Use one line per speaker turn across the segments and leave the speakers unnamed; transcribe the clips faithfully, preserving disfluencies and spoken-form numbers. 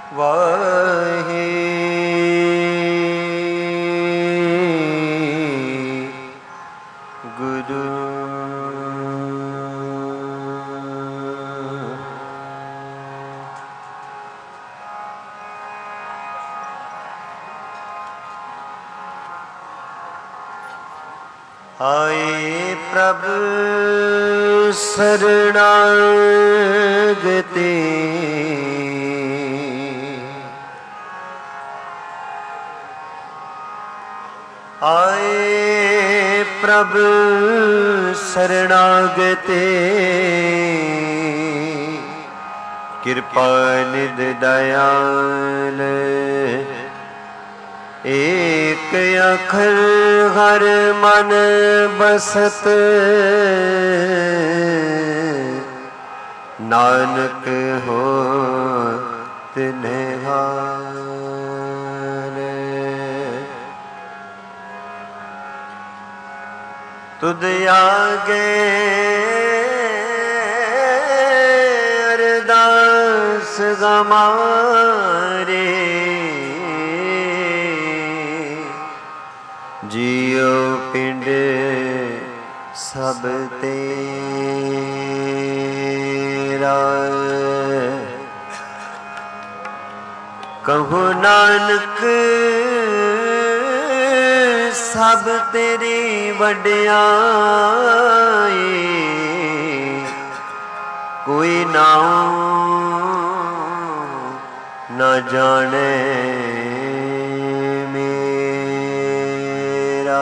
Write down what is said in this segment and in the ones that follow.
वाहे गुरु। आए प्रभु शरणागते आए प्रभु शरणागते कृपा निध दयाल एक अखर हर मन बसत नानक हो तिन्हार। तुद आगे अरदास गमारे जियो पिंड सब तेरा। कहूँ नानक सब तेरी वड्याई कोई नाम न जाने मेरा।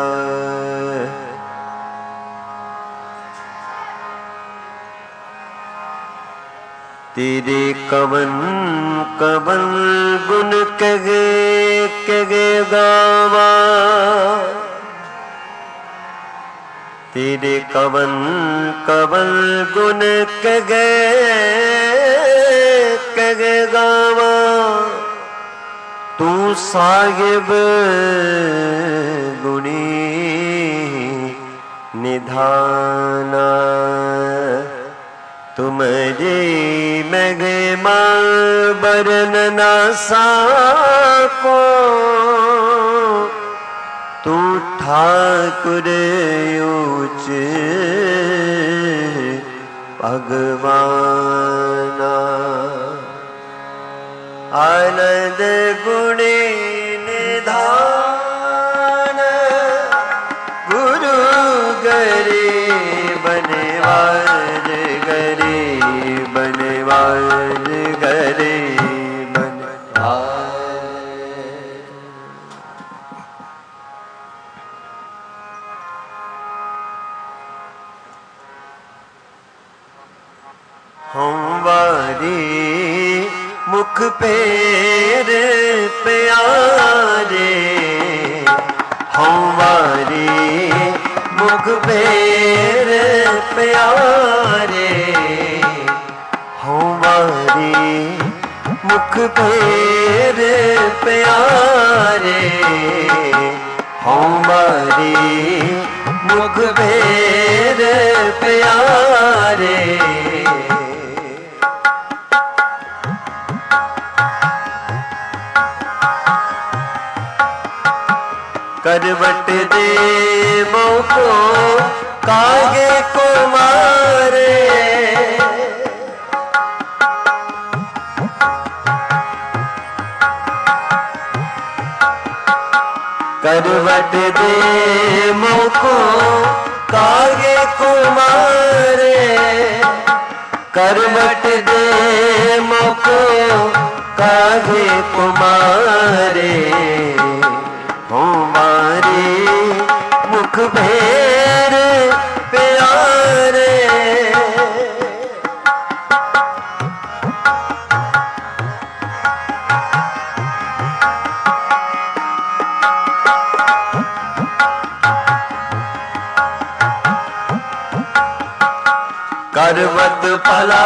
तेरे कवन कवन गुण कगे कगे गावा तेरे कवन कवन गुण कगे कगे गावा। तू साहिब गुणी निधाना तुमरी महिमा बरन न साको। तू ठाकुर ऊंच भगवाना आनंद गुणी निधान गुरु गरीब बनवार गरीब बनवार गरीब बनवार। हम वारी मुख पेर प्यारे हमारी मुख पेर प्यारे हमारी मुख पेर प्यारे हमारी मुख पेर प्यारे। करवट दे मोको कागे को मारे करवट दे मोको कागे को मारे करवट दे मोको कागे को मारे। हमारे मुख भेर प्यारे करवट भला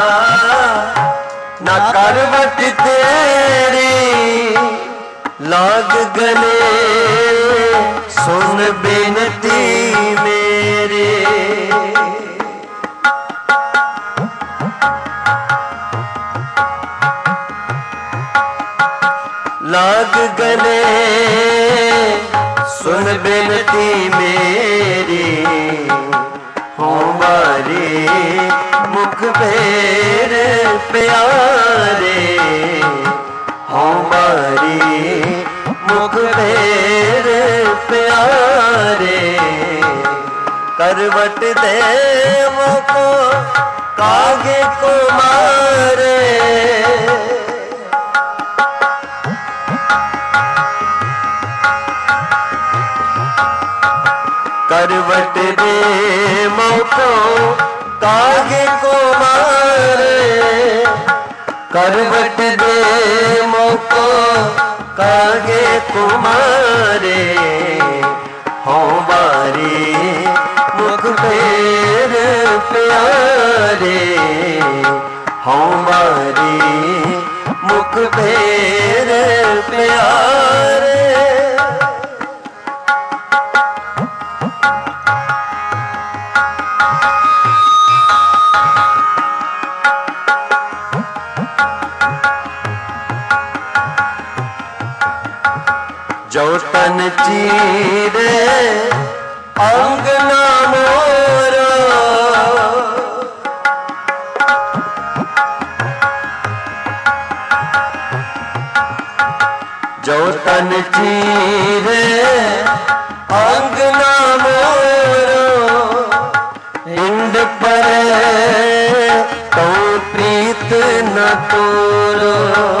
न करवट तेरी लाग गले सुन बेनती मेरे लाग गले सुन बिनती मेरी, हों बारी मुख फेर प्यारे, हों बारी मुख फेर प्यारे। करवट देव को कागे को मारे, करवट दे मोको कागे को मारे, करवट दे मोको कागे को मारे, हों बारी मुख फेर प्यारे, हों बारी मुख फेर प्यारे। जो तन चीरे अंगना मोरा, जो तन चीरे अंगना मोरा, हिंद पर तो प्रीत न तोरो,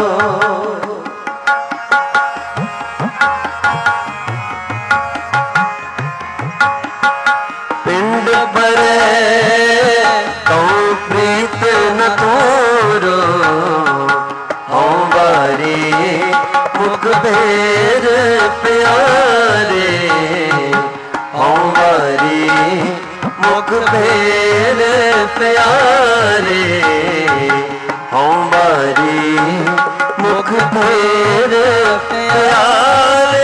पिंड पर तो प्रीत न तोरो, हों बारी मुख फेर प्यारे, हों बारी मुख फेर प्यारे, हों बारी मुख फेर प्यारे।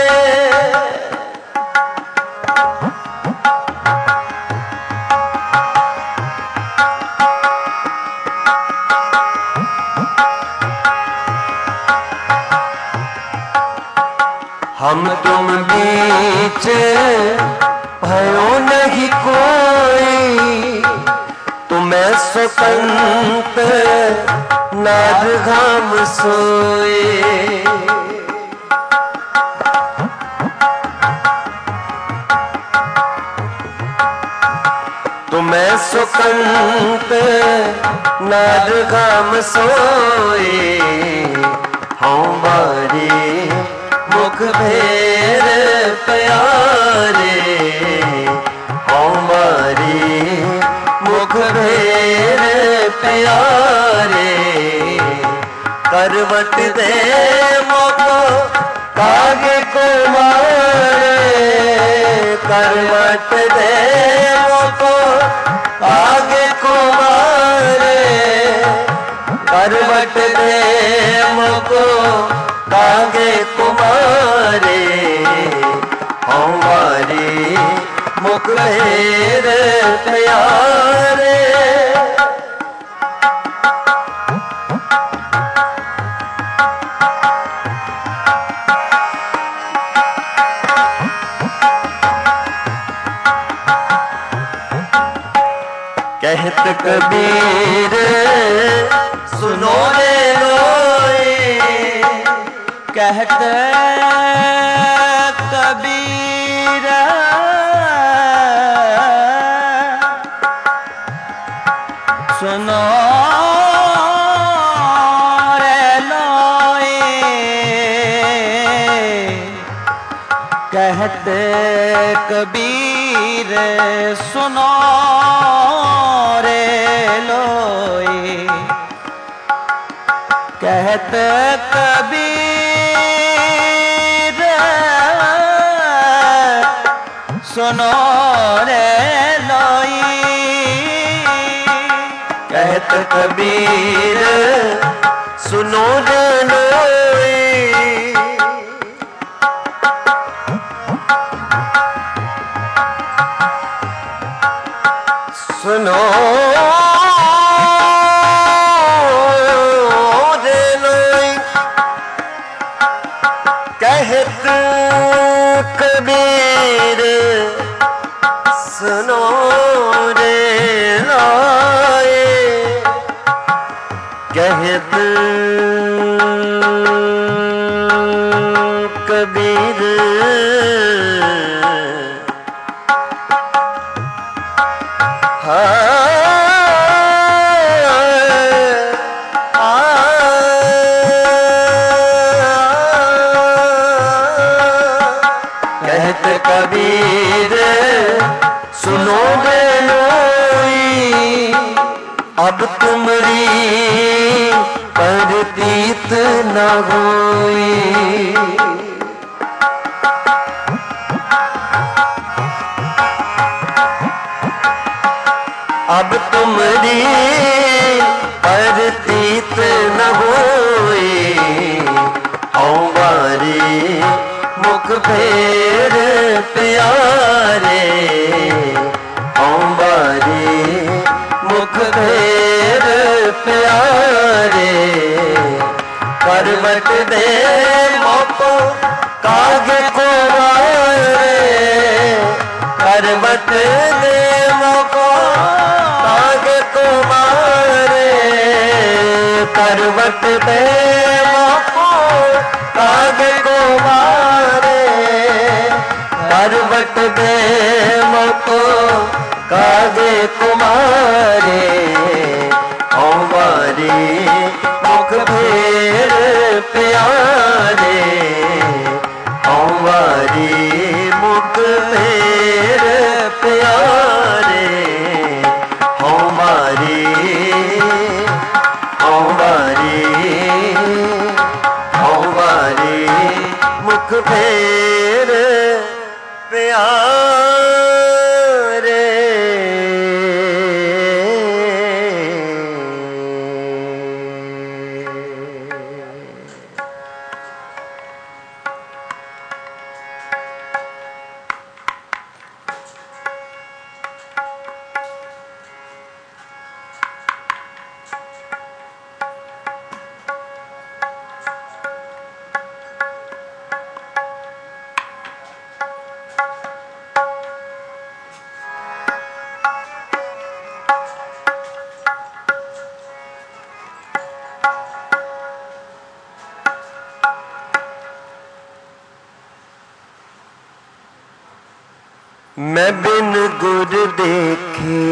हम तुम बीच भयो नहीं कोई, तुम्हें स्वतंत नाद घाम सोए, तुम्हें स्वतंत नाद घाम सोए, हों बारी मुख फेर प्यारे, हों बारी मुख फेर प्यारे। करवट दे मोको कागे को मारे, करवट दे मोको कागे को मारे, करवट दे मोको कागे कुमारे, हों बारी मुख फेर प्यारे। कहत कबीर सुनो रे लोई, कहत कबीर सुनो रे लोई, कहत कबीर सुनो रे लोई, कहत कबीर सुनो रे लोई, कहत कबीर सुनो रे लोई। सुनो कबीर सुनो रे लाए, कहत कबीर कबीर सुनो बेनोई, अब तुमरी परतीत न होई। अब तुमरी परतीत न होई, औ बारी मुख फेर प्यारे, औंबारी मुख फेर प्यारे, करवट दे मोको कागे को मारे, करवट दे मोको कागे को मारे, करवट दे मोको कागे को मारे, करवट दे मोको कागे कुमारे, औंबारी मुख फेर प्यारे, औंबारी मुख फेर प्यारे, औंबारी औंबारी औंबारी मुख फेर प्यारे। मैं बिन गुर देखे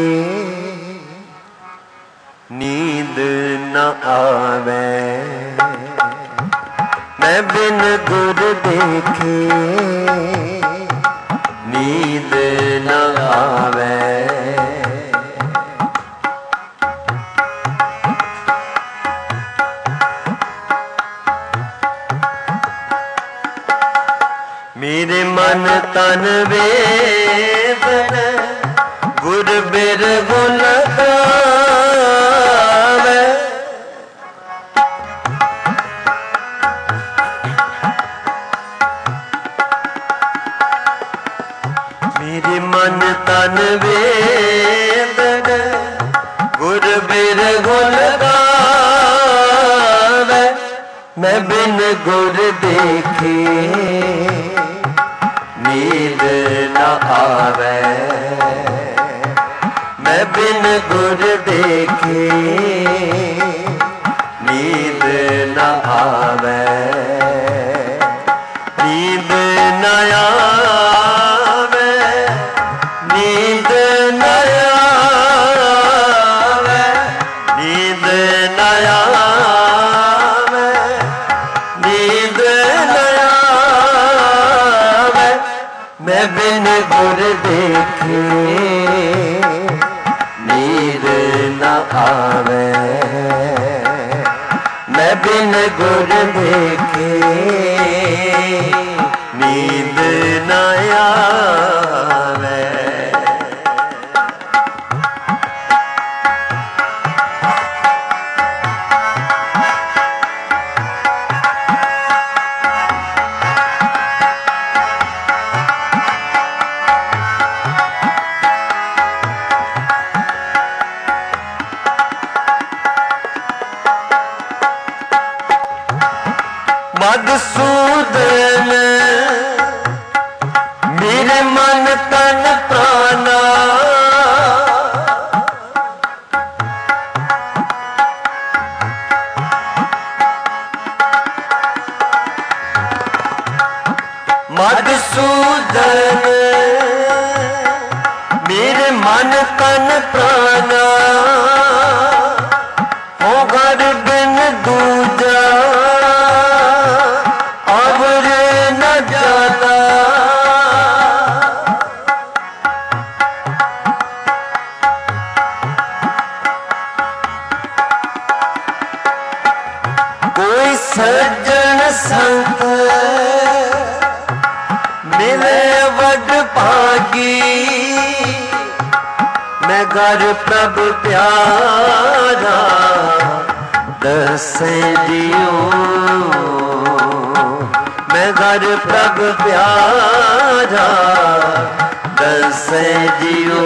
नींद न आवे, मैं बिन गुर देखे नींद न आवे, मेरे मन तन वेदन गुर बिर गुण गावे, मेरे मन तन वेदन गुर बिर गुण गावे, मैं बिन गुर देखे नींद न आवे, मैं बिन गुर देखे नींद न आवे, नींद न आवे, नींद न आवे, नींद न आवे, नींद न आवे, मैं बिन गुर देखे नींद न आवे, मैं बिन गुर देखे नींद न आवे। मधुसूदन मेरे मन तन प्राणा मधुसूदन मेरे मन तन प्राणा हो घर बिन दूजा अवर न जाना कोई सज्जन संत मिले वड भागी मैं घर प्रभु प्यारा दसे जियो मैं घर प्रभु प्यारा दसे जियो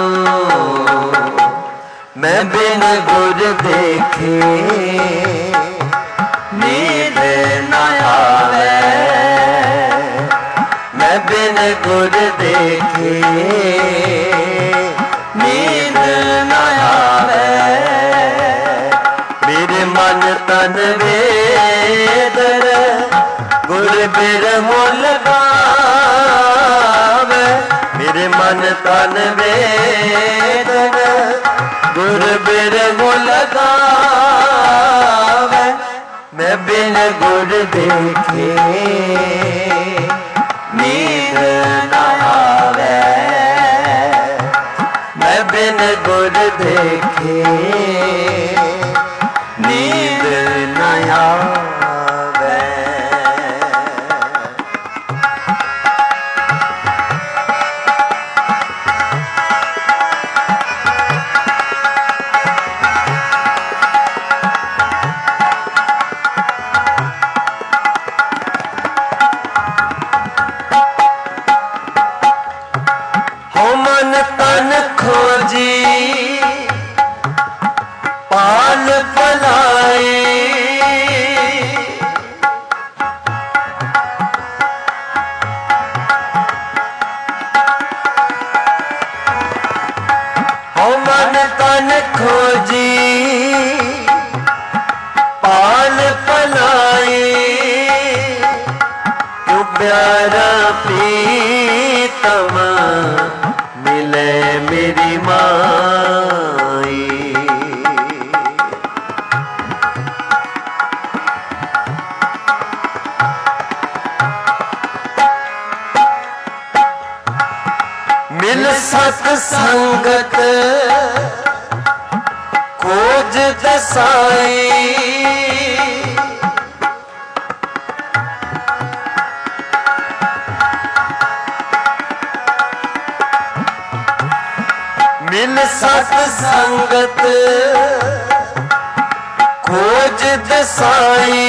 मैं बिन गुर देखे नींद न आवे मैं बिन गुर देखे नींद न आवे मेरे मन तन वेदर गुर बिर मुल गावे मेरे मन तन वेदर गुर बिर मुल गावे मैं बिन गुर देखे नींद न आवे मैं बिन गुर देखे नींद न आवे पाल पलाए हो मन तन खोजी पाल पलाए क्यों प्यारा प्रीतम मिले मेरी माई मिल सत संगत खोज दसाई मिल सत संगत खोज दसाई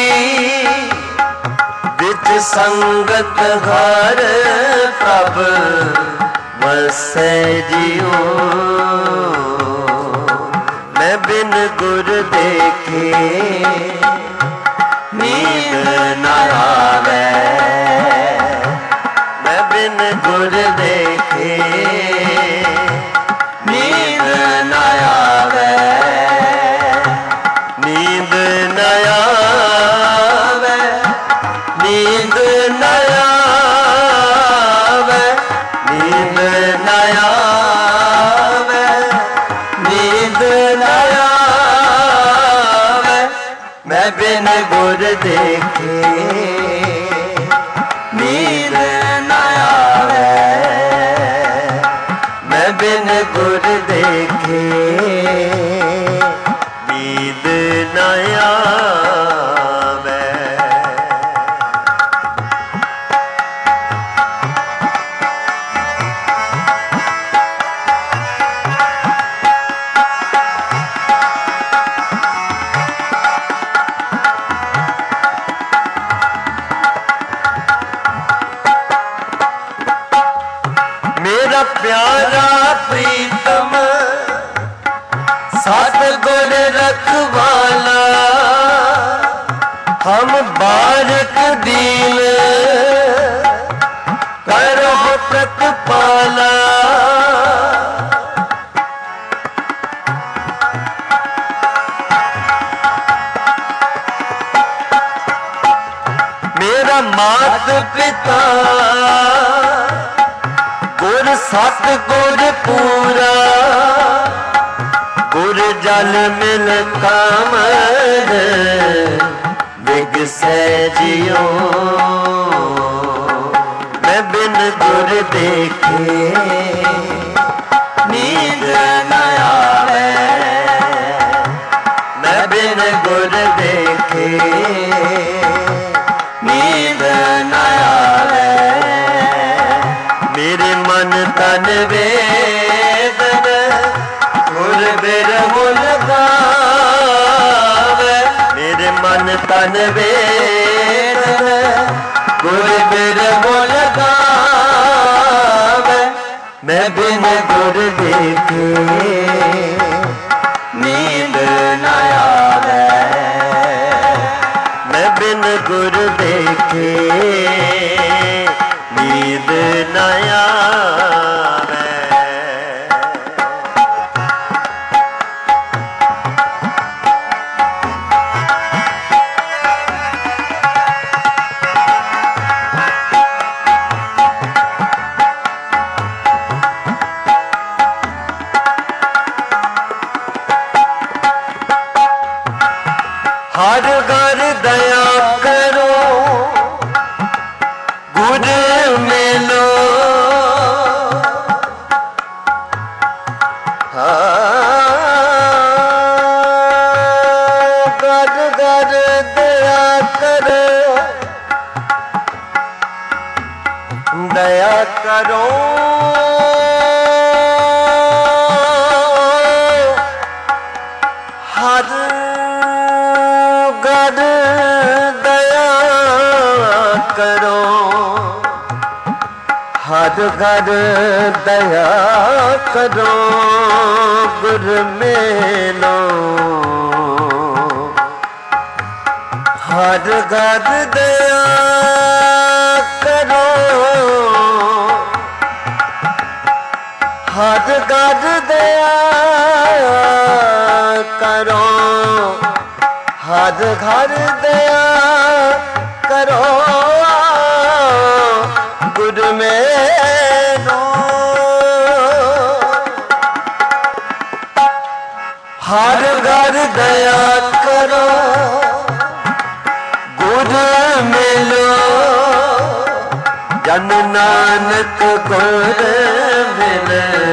विच संगत हर प्रभ बसे जियो मैं बिन गुर देखे नींद न आवे मैं बिन गुर देखे नींद न आवे नींद न आवे नींद न आवे नींद न आवे नींद न आवे मैं बिन गुर देखे नींद न आवे मैं बिन गुर देखे नींद न आवे मेरा प्यारा प्रीतम सतगुर रखवाला हम बारक दीन करो प्रत मेरा मात पिता गुर सत गुर पूरा, गुर जल मिल कामर बिगसै जियो। मैं बिन गुर देखे नींद न आवे, मैं बिन गुर देखे नींद न आवे। मेरे मन तन वेदन गुर बिरह लगावे, मेरे मन तन वेदन गुर बिरह लगावे। मैं बिन गुर देखे नींद न आवे, मैं बिन गुर देखे नींद न आवे। हर घर दया करो गुर मिलो, घर घर दया करो, दया करो हर घर दया करो, हर घर दया करो गुर मेलो। हर घर दया करो, हर घर दया करो, हर घर दया करो गुर मेरो। हर घर दया करो गुर मिलो, जन नानक गुर बिन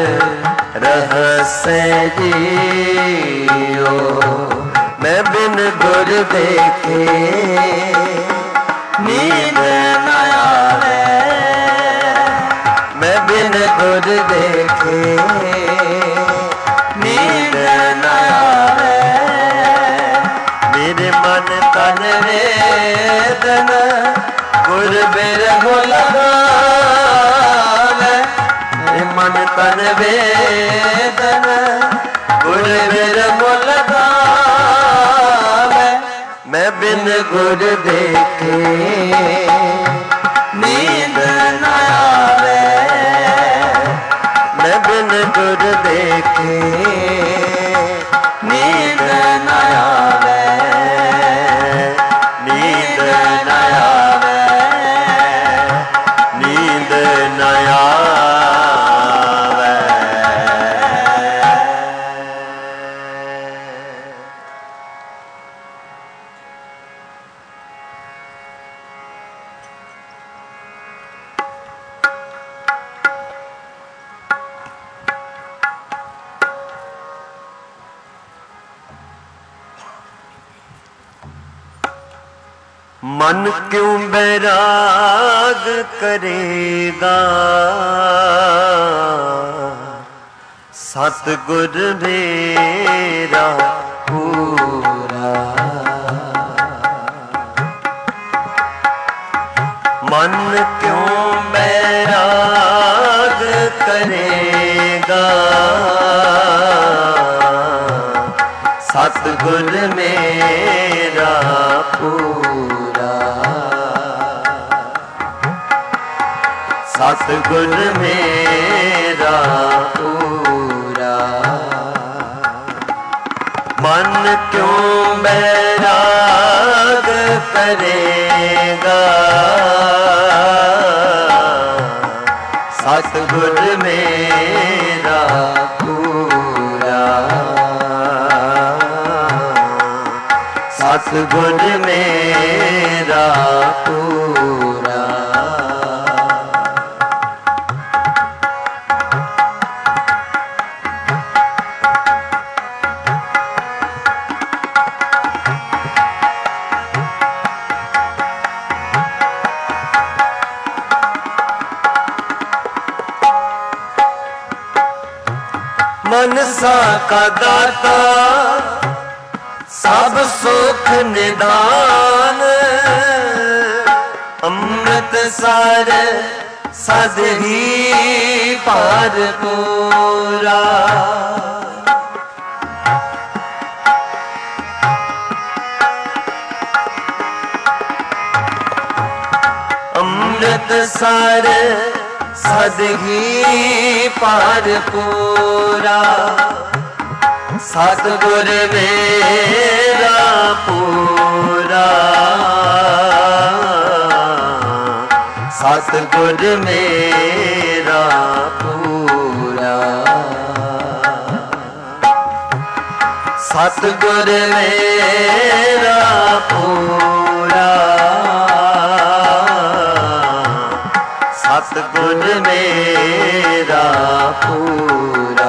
रहसै जियो। मैं बिन गुर देखे नींद न आवे, मैं बिन गुर देखे नींद न आवे। मेरे मन तन वेदन गुर बिरह लगावे, मेरे मन तन वेदन गुर बिरह लगावे। मैं बिन गुर देखे नींद न आवे, मैं बिन गुर देखे नींद न आवे, नींद न आवे, नींद न आवे। मन क्यों बैराग करेगा, सतगुर मेरा पूरा। मन क्यों बैराग करेगा, सतगुर मेरा पूरा। सतगुर मेरा पूरा। मन क्यों बैराग कर ਕਰੇਗਾ ਸਤਿਗੁਰ ਮੇਰਾ ਪੂਰਾ ਸਤਿਗੁਰ ਮੇਰਾ ਪੂਰਾ मनसा का दाता सब सुख निदान अमृत सार सद ही पार पूरा अमृत सार सद ही पार पूरा सतगुर मेरा पूरा सतगुर मेरा पूरा सतगुर मेरा पूरा सतगुर मेरा पूरा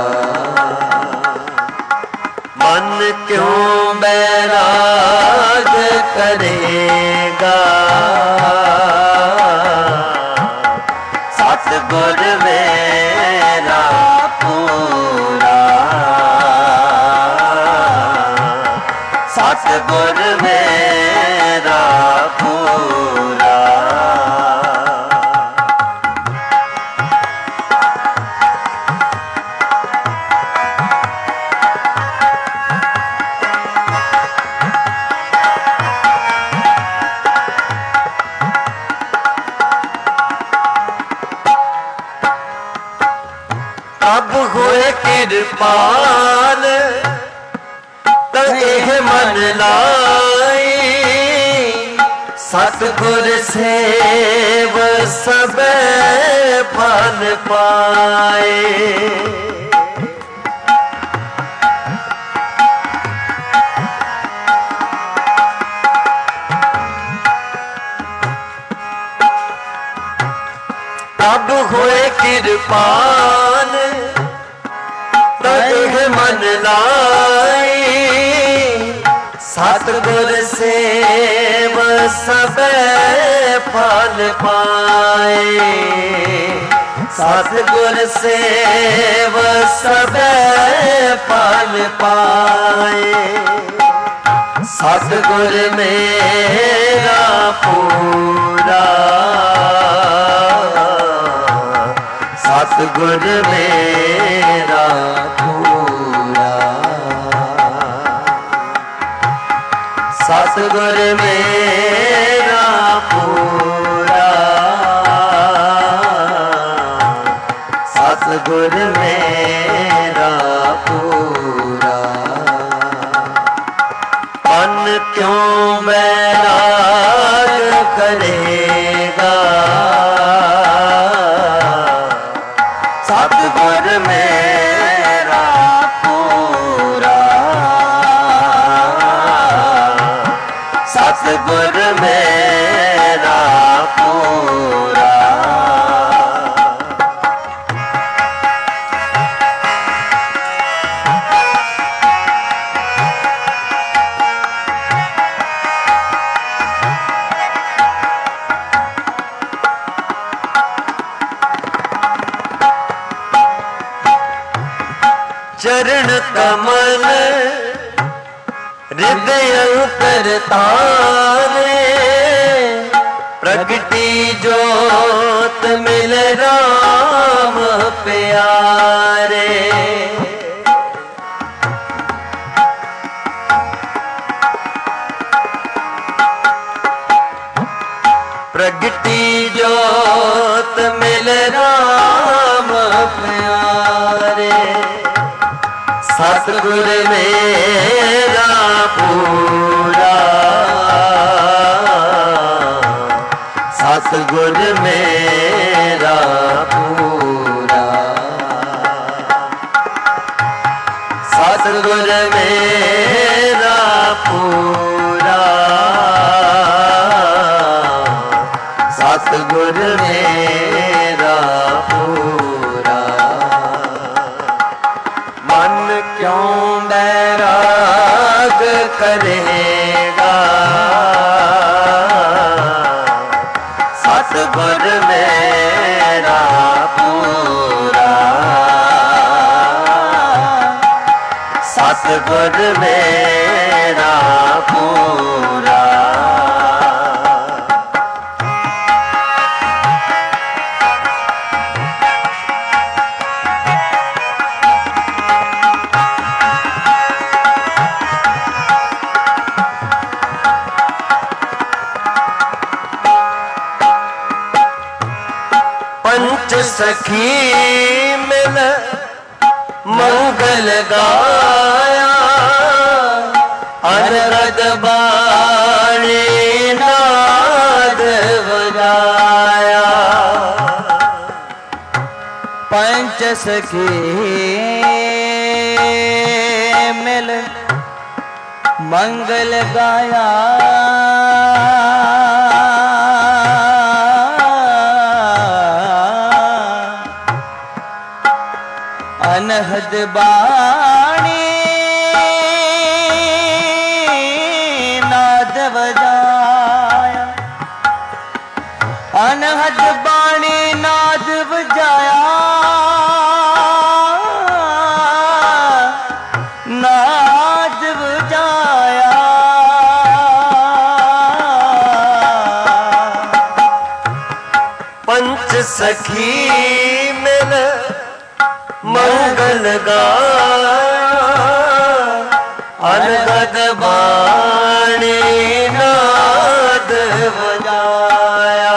मन क्यों बैराग करेगा सतगुर मेरा पूरा सतगुर मेरा पूरा अब हुए कृपाल तह मन लाई सतगुर सेव सब फल पाए अब हुए कृपाल तह मन लाई सतगुर सेव सब फल पाए सतगुर सेव सब फल पाए सतगुर मेरा पूरा सतगुर मेरा पूरा सतगुर मेरा पूरा सतगुर मेरा पूरा मन क्यों बैराग करेगा सतगुर मेरा पूरा सतगुर मेरा पूरा चरण कमल हृदय करतारे प्रगटी जोत मिल राम प्यारे प्रगटी जोत मिल राम प्यारे सतगुर मेरा पूरा सतगुर मेरा पूरा, सतगुर मेरा पूरा, सतगुर मेरा पूरा। मन क्यों बैराग करेगा, सतगुर मेरा पूरा, सतगुर मेरा पूरा। पंच सखी मिल मंगल गाया, अनरद बाणी नाद बजाया।
पंच सखी मिल मंगल गाया, अनहद बाणी नाद बजाया, अनहद बाणी नाद बजाया, नाद बजाया।
पंच सखी मिल मंगल गाया, अनगद बाणी नाद बजाया।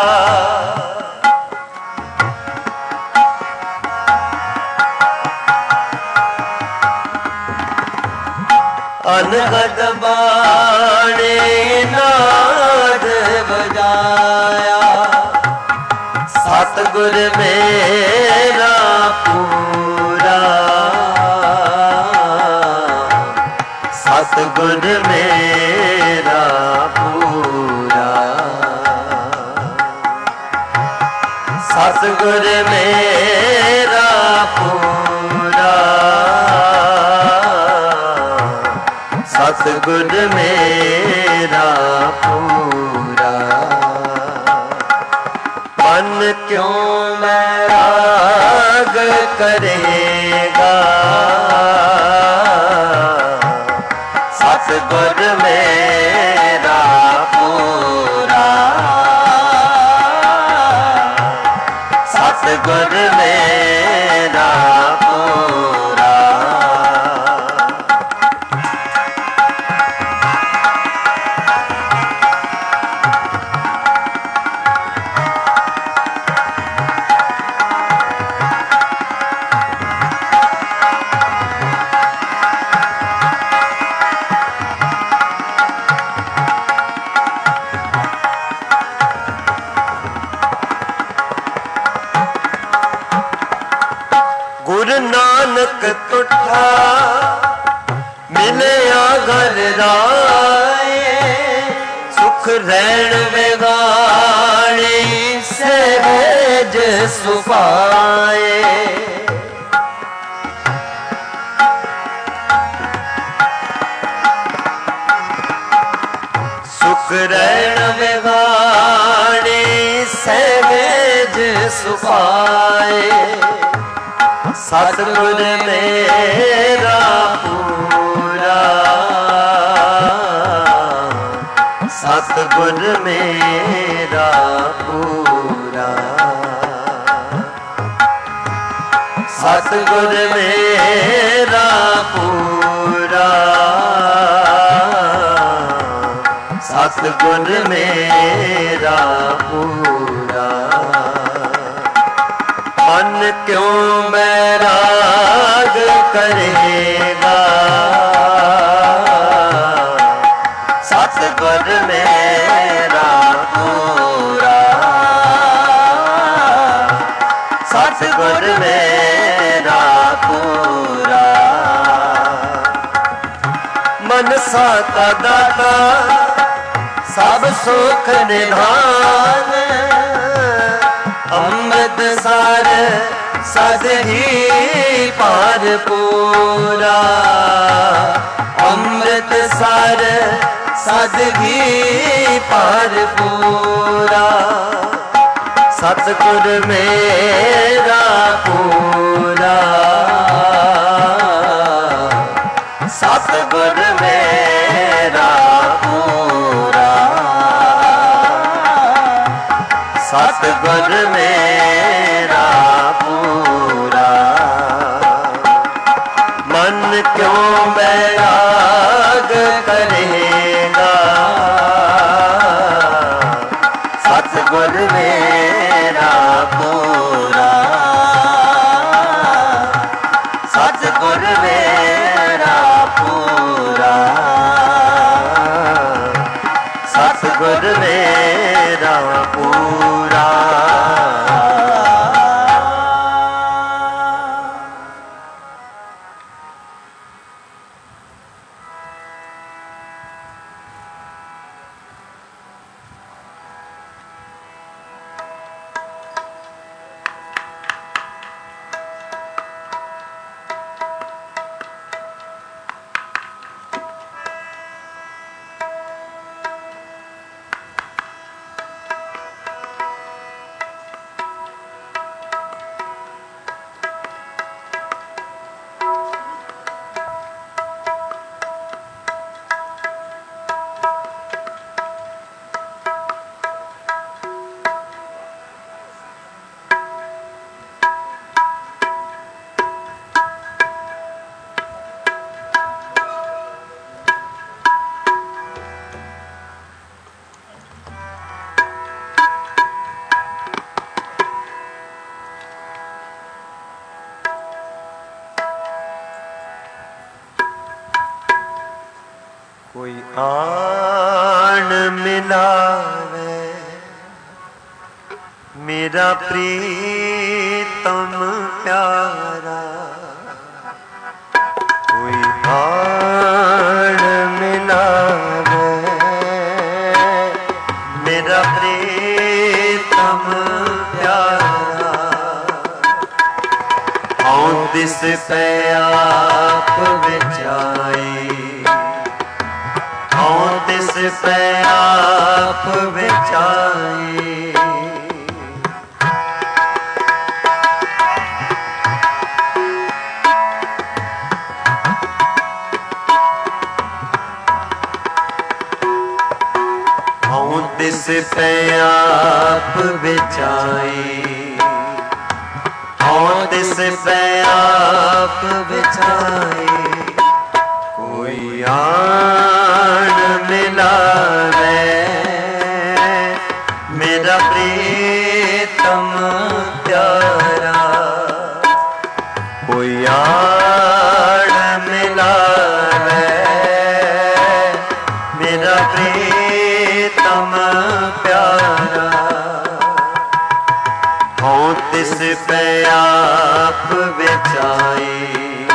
अनगद बाणी नाद बजाया, सतगुर मेरा पूरा, सतगुर मेरा पूरा, सतगुर मेरा पूरा, सतगुर मेरा पूरा। मन क्यों बैराग करेगा, सतगुर मेरा पूरा, सतगुर मेरा पूरा। गुरु नानक तुठा मिलया घर राए, सुख रैण विगाड़ी सहज सुपाए। सुख रैण विगाड़ी सहज सुपाए, सतगुर मेरा पूरा, सतगुर मेरा पूरा, सतगुर मेरा पूरा, सतगुर मेरा पूरा। मन क्यों बैराग करेगा, सतगुर मेरा पूरा, साता दाता सब सुख निधान अमृत सार सद ही पार पूरा अमृत सार सद ही पार पूरा सतगुर मेरा पूरा सतगुर मेरा पूरा सतगुर मेरा पूरा मन क्यों बैराग करेगा सतगुर मेरा पूरा सतगुर मेरा पूरा सतगुर मेरा पूरा कोई आन मिलावे मेरा प्रीतम प्यारा कोई आन मिलावे मेरा प्रीतम प्यारा हूँ दिस पे आप बिछाई तिस पे आप बिछाई हूँ तिस पे आप बिछाई हूँ तिस पे आप बिछाई कोई आन मिलावे मेरा प्रीतम प्यारा कोई आन मिलावे मेरा प्रीतम प्यारा हूँ तिस पे आप बिछाई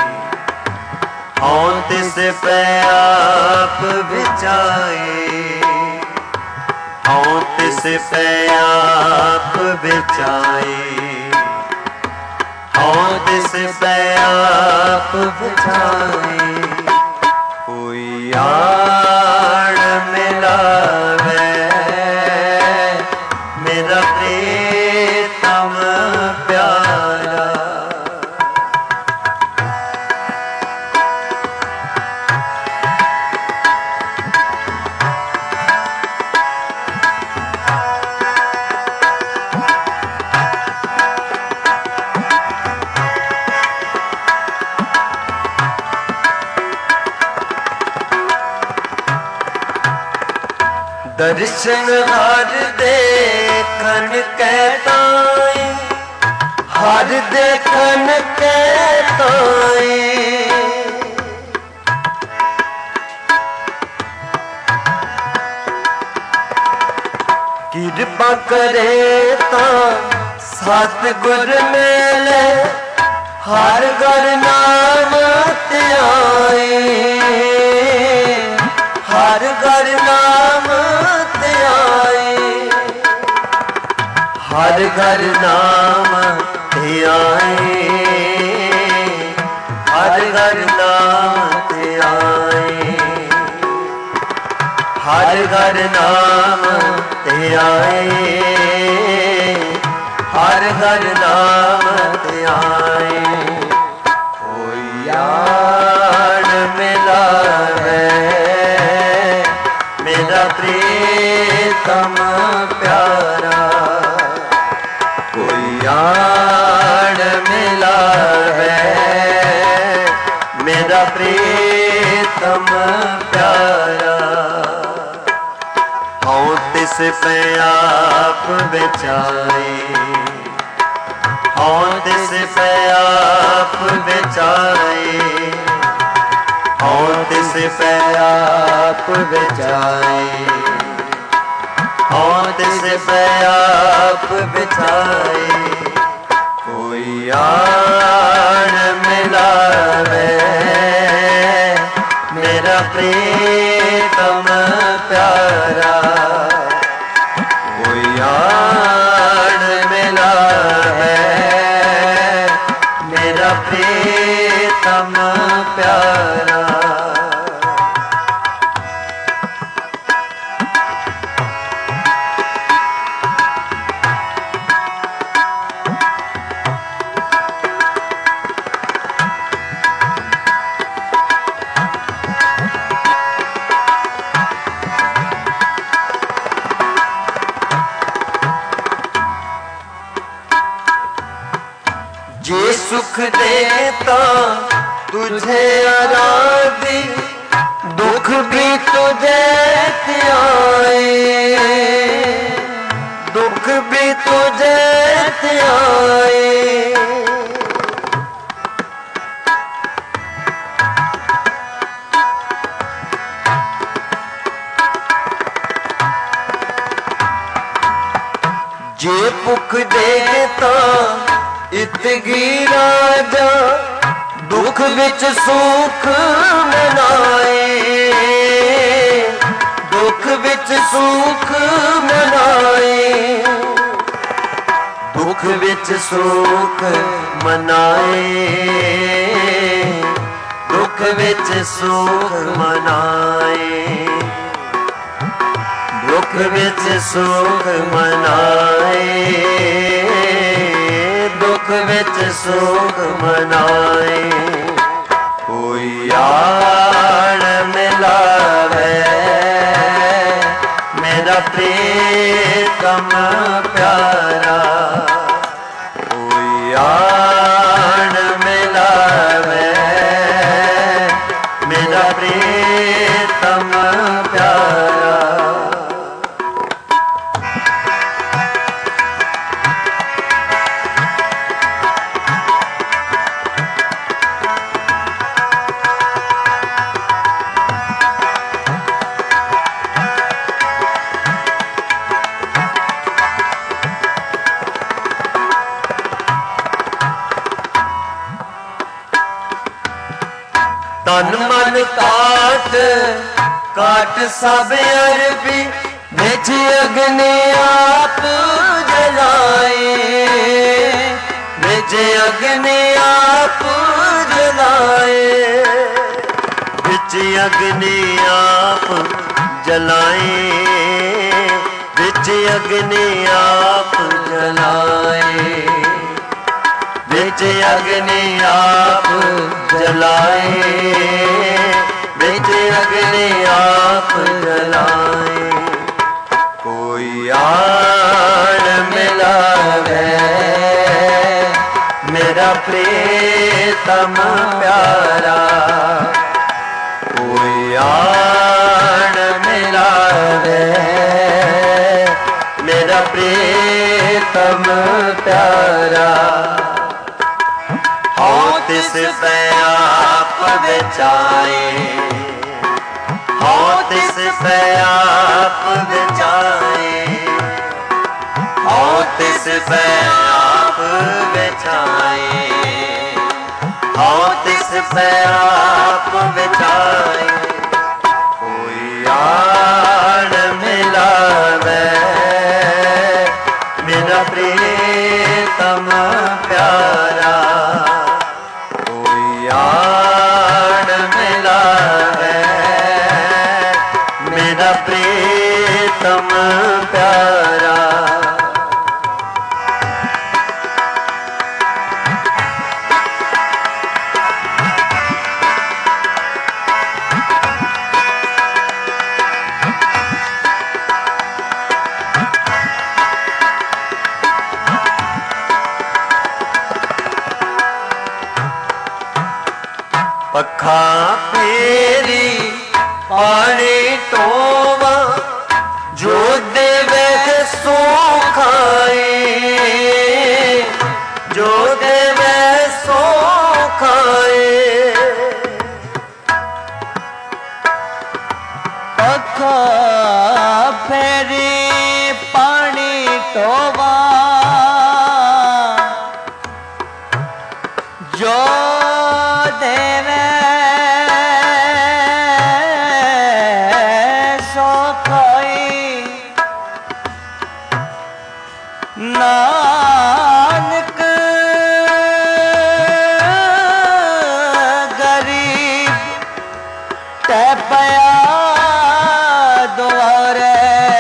हूँ तिस पे आप बिछाई हूँ तिस पे आप बिछाई हूँ तिस पे आप बिछाई कोई आड़ मिलावे मेरा प्रीतम प्यारा दर्शन हर देखन कहताई हर देखन कहताई कृपा करे ता सतगुर मेले हर घर नाम त्याई हर घर नाम ध्याए, हर घर नाम ध्याए, हर घर नाम ध्याए, हर घर नाम ध्याए, हर घर नाम ध्याए। कोई यार मिला है मेरा प्रीतम प्यारा, कोई यार मिला है मेरा प्रीतम प्यारा। हूँ तिस पे आप बिछाए, हूँ तिस पे आप बिछाए, हूँ तिस पे आप बिछाए, हूँ तिस पे आप बिछाए। कोई यार मिला है मेरा प्रीतम प्यारा, कोई यार मिला है मेरा प्रीतम प्यारा। जे सुख देता तुझे आराधी, दुख भी तुझे आए, दुख भी तुझे आए। जे भुख देता इतगी राजा, दुख विच सुख मनाए, दुख विच सुख मनाए, दुख विच सुख मनाए, दुख विच सुख मनाए, दुख विच सुख मनाए, दुख विच सुख मनाए। कोई यार मिला है मेरा प्रीतम प्यारा, कोई यार मिला है मेरा प्रीतम प्यारा। तन मन काट काट सब अरबी, बिच अग्नि आप जलाए, बिच अग्नि आप जलाए, बिच अग्नि आप जलाए, बिच अग्नि आप जलाए, बिच अग्नि आप जलाए, बिच अग्नि आप जलाए। कोई यार मिला है मेरा प्रीतम प्यारा, कोई यार मिला है मेरा प्रीतम प्यारा। हूँ तिस पे आप बिछाए, हूँ तिस पे आप बिछाए, हूँ तिस पे आप बिछाए, हूँ तिस पे आप बिछाए। कोई आड़ मिलावे मेरा प्रीतम प्यारा। कोई आड़ मिलावे मेरा प्रीतम प्यारा। पखा फेरी पानी टोवा जो देवे सो खाए, जो देवे सो खाए।
पखा फेरी पानी टोवा जो देवे सो खाई। नानक गरीब ते पया द्वारे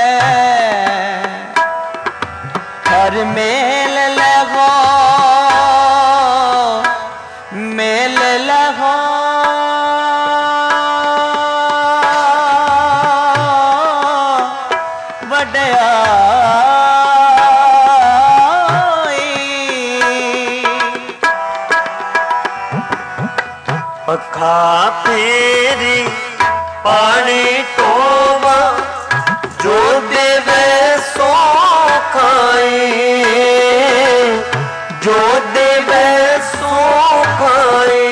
हर मेल लगो मेल लगो
पखा फेरी पानी टोवा जो देवे सो खाए, जो देवे सो खाए।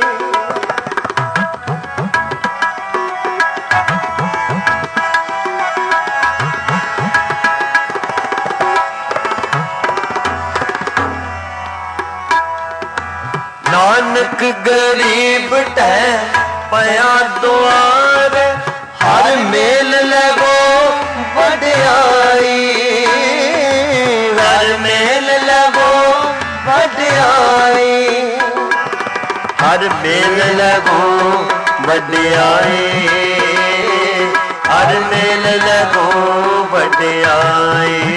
नानक गरीब टै पया द्वार हर मेल लगो बढ़ाई, हर मेल लगो बढ़ाई, हर मेल लगो बढ़ाई, हर मेल लगो बढ़ाई,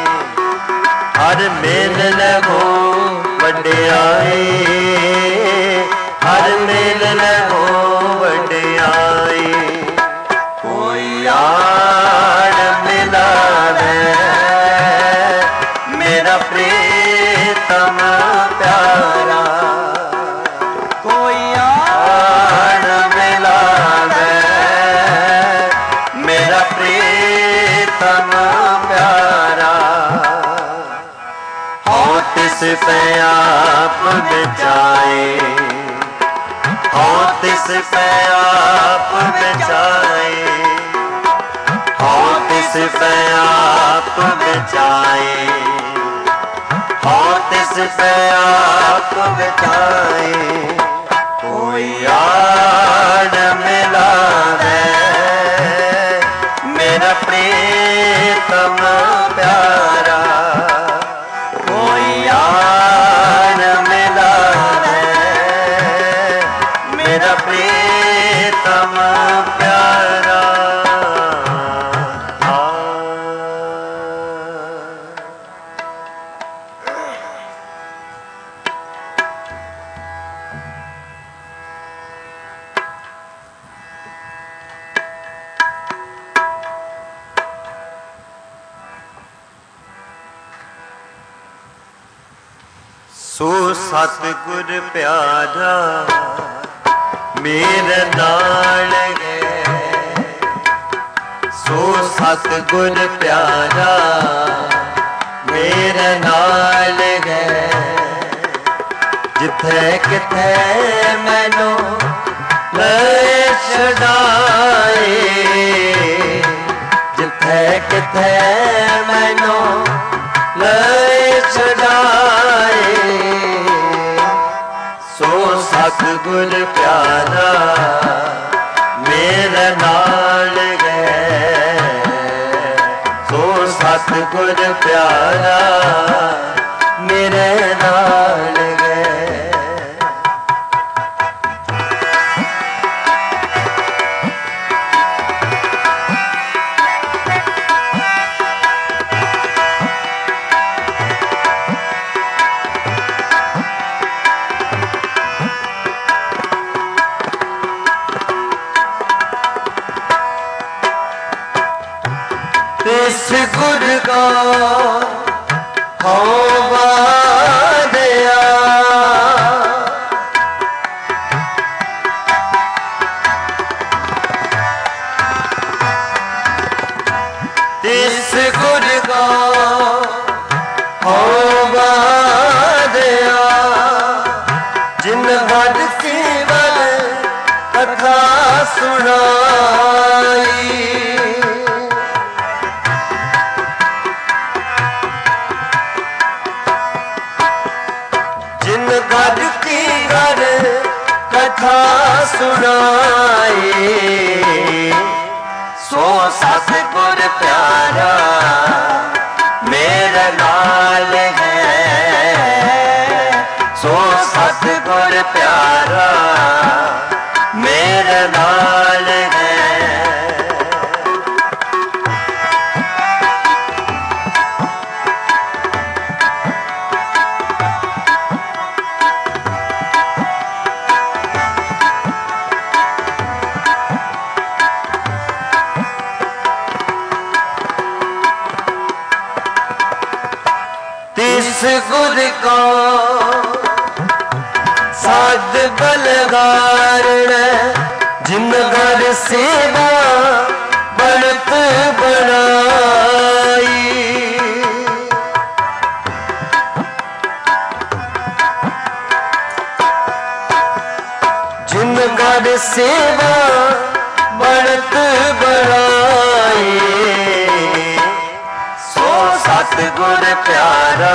हर मेल लगो बढ़ाई, हर मेल लगो बढ़ाई। कोई आड़ मिलावे मेरा प्रीतम प्यारा।
कोई
आड़ मिलावे मेरा प्रीतम प्यारा। हो तिस पे आप बचाए, हो तिस पे आप बचाए, हो तिस पे आप बचाए, हो तिस पे आप बचाए। कोई आड़ मिलावे मेरा प्रीतम प्यारा। कोई आड़ मिलावे मेरा प्रीतम प्यारा। सो सतगुर प्यारा मेरे नाल गए, सो सतगुर प्यारा मेरे नाल गए। जिथे किथे मैनू ले छड़ाए, जिथे किथे मैनू ले छड़ाए। सो सतगुर प्यारा मेरे नाल गए, सतगुर प्यारा मेरे नाल गए। तिस गुर को होवा दिया, तिस गुर को होवा दिया, जिन भद केवल कथा सुनाई। गद की घर कथा सुनाई, सो सतगुर प्यारा मेरे नाल है। सो सतगुर प्यारा मेरे नाल है। तिस गुर को साध बलगारण, जिन घर सेवा बढ़त बढ़ाई। जिन घर सेवा बढ़त बढ़ाई, सतगुर प्यारा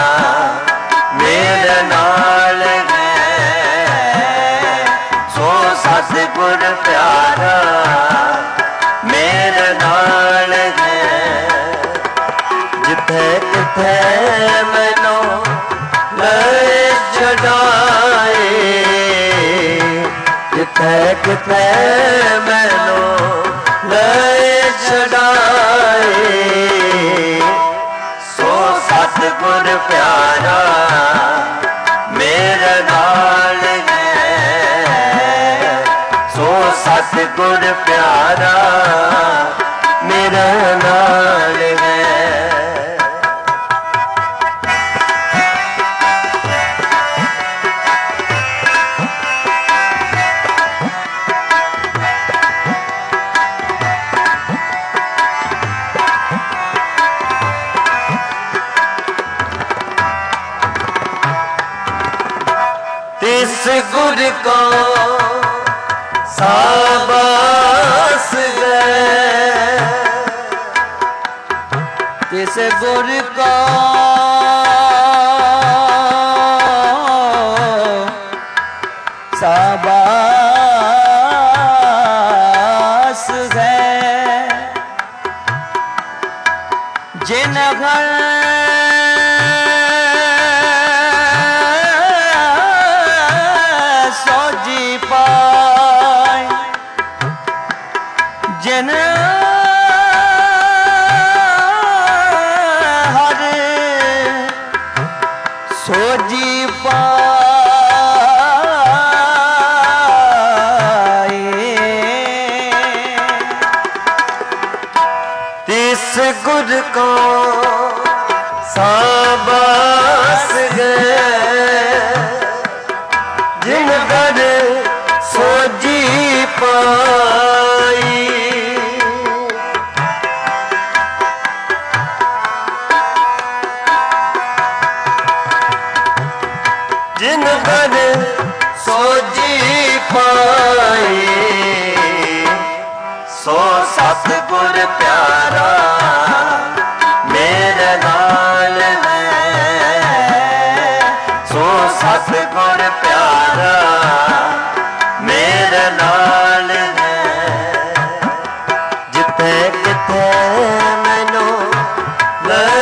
मेरे नाल है। सो सतगुर प्यारा मेरे नाल है। जिथे किथे मैनू ले छड़ाए, जिथे किथे मैनू ले छड़ाए, सतगुर प्यारा मेरे नाल है। सो सतगुर प्यारा मेरे नाल है। तिस गुर को शाबाश गए, तिस गुर को शाबाश गए, जिन घर सोजी पाए, जिन हर सोजी पाए। तिस गुर को शाबाश गए, जिन घर सोजी पाई। जिन घर सोजी पाई, सो सतगुर प्यारा मेरे नाल है। सो सतगुर प्यारा मेरे नाल है। जिथे किथे मैनू ले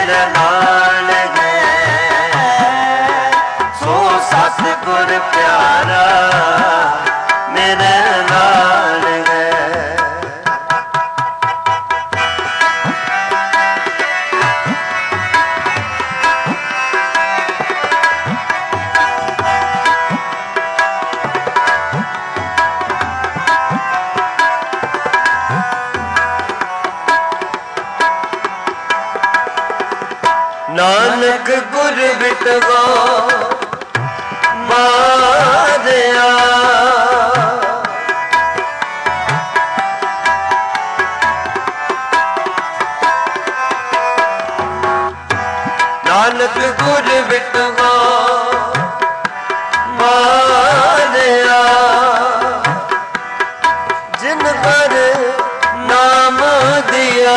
मेरे नाल है। सो सतगुर प्यारा मेरे नाल है। नानक गुर बिटवा मारिया। नानक गुर बिटवा मारिया। जिन पर नाम दिया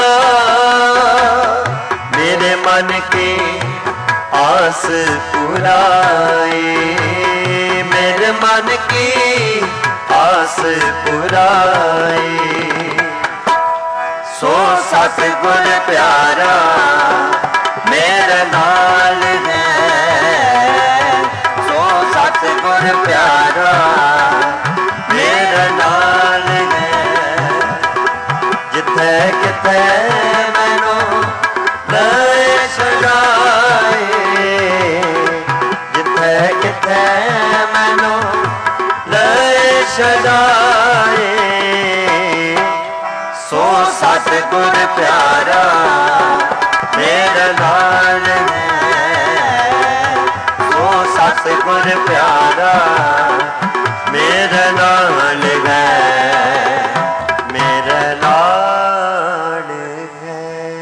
मेरे मन की आस पुराए। मेरे मन की आस पुराए। सो सतगुर प्यारा मेरे नाल है। सो सतगुर प्यारा मेरे नाल है। जिथे किथे मैनू किथे मैनू ले छड़ाए। सो सतगुर प्यारा मेरे नाल है। सो सतगुर प्यारा मेरे नाल है। मेरे नाल है।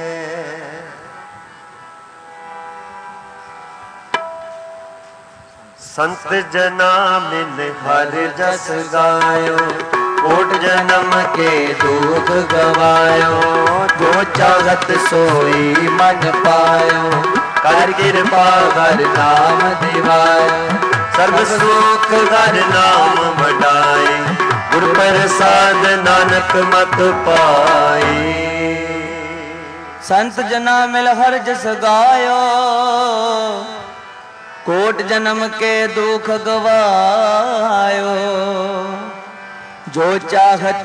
संत जना मिल हर जस गायो। कोट जन्म के दुख गवायो। जो चाहत सोई मन पायो। कर कृपा हर नाम दिवायो। सर्व सुख हर नाम वडाए। गुर प्रसाद नानक मत पाए।
संत जना मिल हर जस गायो। कोट जन्म के दुख गवायो। जो चाहत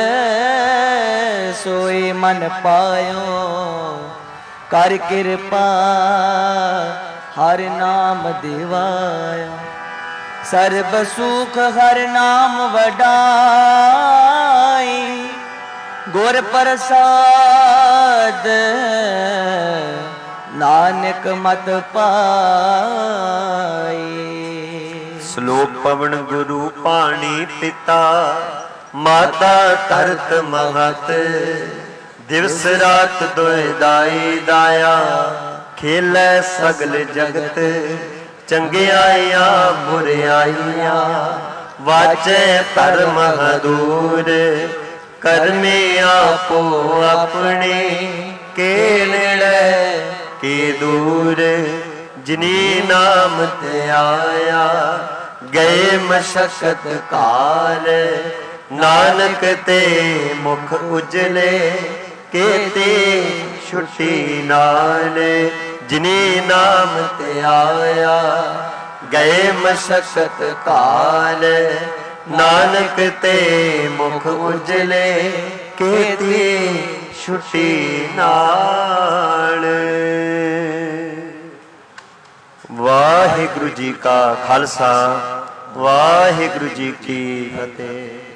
सोई मन पायो। कर कृपा हर नाम दिवायो। सर्व सुख हर नाम वडाई। गुर प्रसाद नानक मत पाई।
श्लोक पवन गुरु पानी पिता। माता तरत महत। दिवस रात दोए दाई दाया। खेलै सगल जगत। चंगियाइया बुरियाइया। वाचे परम दूर। करमे आपो अपने के नेड़े के दूर। जिनी नाम ते आया गए मशक्कत काल। नानक ते मुख उजले केते छुट्टी नाल। जिनी नाम ते आया गए मशक्कत काल। नानक ते मुख उजले केते छुट्टी नाल। वाहिगुरु जी का खालसा वाहिगुरु जी की फतेह।